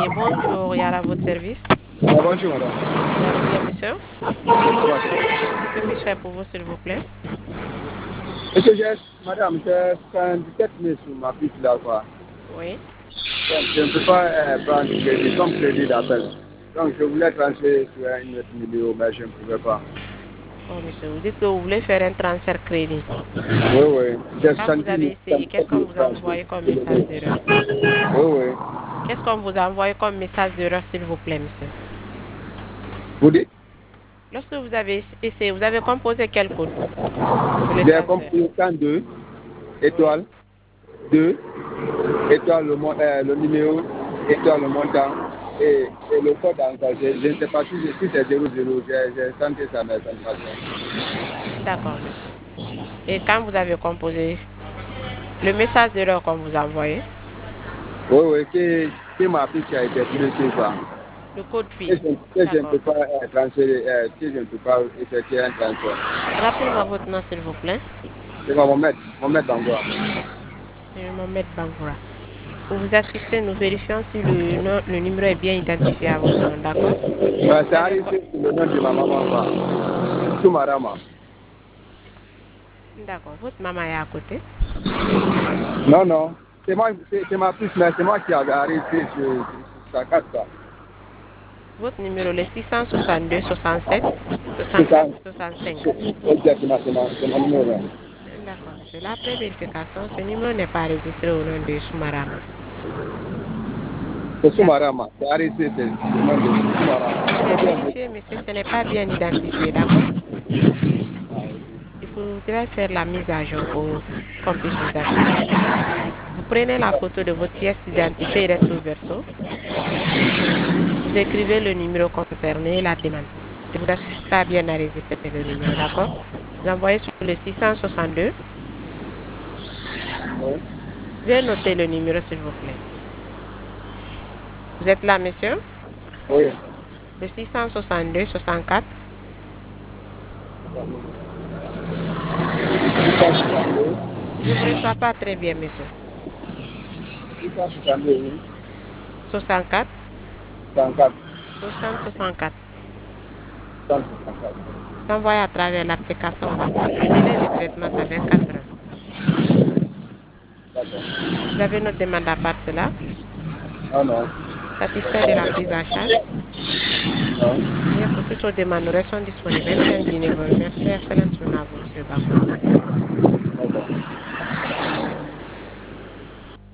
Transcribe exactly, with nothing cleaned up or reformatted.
Oui, bonjour, Yara, à votre service. Ah, bonjour, madame. Vous allez bien, monsieur? Ouais. Que puis-je faire pour vous, s'il vous plaît? Monsieur, j'ai- madame, j'ai cinquante-sept mille sur ma fiche là, quoi. Oui. Donc, je ne peux pas euh, prendre crédit comme crédit d'appel. Donc, je voulais transférer sur un autre numéro, mais je ne pouvais pas. Oh, monsieur, vous dites que vous voulez faire un transfert crédit. Oui, oui. J'ai Quand vous soixante-dix avez mille, essayé, qu'est-ce cinquante-sept qu'on mille vous a francs sur envoyé comme sur le message compte. d'erreur? Oui, oui. Qu'est-ce qu'on vous a envoyé comme message d'erreur, s'il vous plaît, monsieur? Vous dites? Lorsque vous avez ess- essayé, vous avez composé quel code pour le J'ai transfert? compris cent deux, Oui. étoile, deux, étoile le, mon- euh, le numéro, étoile le montant, et, et le code encore. Je, je ne sais pas si, si c'est zéro zéro, j'ai j'ai tenté ça, mais ça ne passe pas. D'accord, monsieur. Et quand vous avez composé le message d'erreur qu'on vous a envoyé, Oui, oui, que, que ma fille qui a été blessée, quoi. le code Que PIN. je, que je ne D'accord. peux pas euh, transférer, euh, que je ne peux pas effectuer un transfert. Rappelez-moi votre nom, s'il vous plaît. C'est quoi, mon maître, mon maître d'endroit. C'est Mohamed Bangoura. Pour vous assister, nous vérifions si le, nom- le numéro est bien identifié à votre nom, d'accord? Ouais, Vous c'est avez co- arrivé sur le nom de ma maman, quoi. Soumarama. D'accord, votre maman est à côté. Non, non. C'est moi, c'est c'est ma fille, mais c'est moi qui avais arrêté sur, sur sa carte, quoi. Votre numéro est six cent soixante-deux soixante-sept C'est ça. soixante-quatre soixante-cinq. Exactement, c'est mon, c'est mon numéro. D'accord, monsieur. Là, après vérification, ce numéro n'est pas enregistré au nom de Soumarama. C'est D'accord. Soumarama. C'est arrêté, c'est le nom de J'ai Soumarama. vérifié, monsieur, ce n'est pas bien identifié, d'accord? Il faudrait faire la mise à jour pour qu'on puisse vous assister. Vous prenez la photo de votre pièce d'identité recto verso. Vous écrivez le numéro concerné et la demande. De vous assurer à bien enregistrer le numéro, d'accord? Vous envoyez sur le six cent soixante-deux. Oui. Veuillez noter le numéro, s'il vous plaît. Vous êtes là, monsieur? Oui. Le six cent soixante-deux soixante-quatre. six cent soixante-deux, Je ne vous reçois pas très bien, monsieur. six cent soixante-deux, oui. soixante-quatre. soixante-quatre, soixante soixante-quatre. cent soixante-quatre. C'est envoyé à travers l'application WhatsApp. Le délai de traitement, c'est vingt-quatre heures. D'accord. Vous avez notre demande à part cela? Non, non. Satisfait de la prise en charge? Non. Bien, pour toutes vos demandes, nous restons disponibles. Excellente journée, vous remercie. Excellente journée à vous, monsieur Bangoura. D'accord.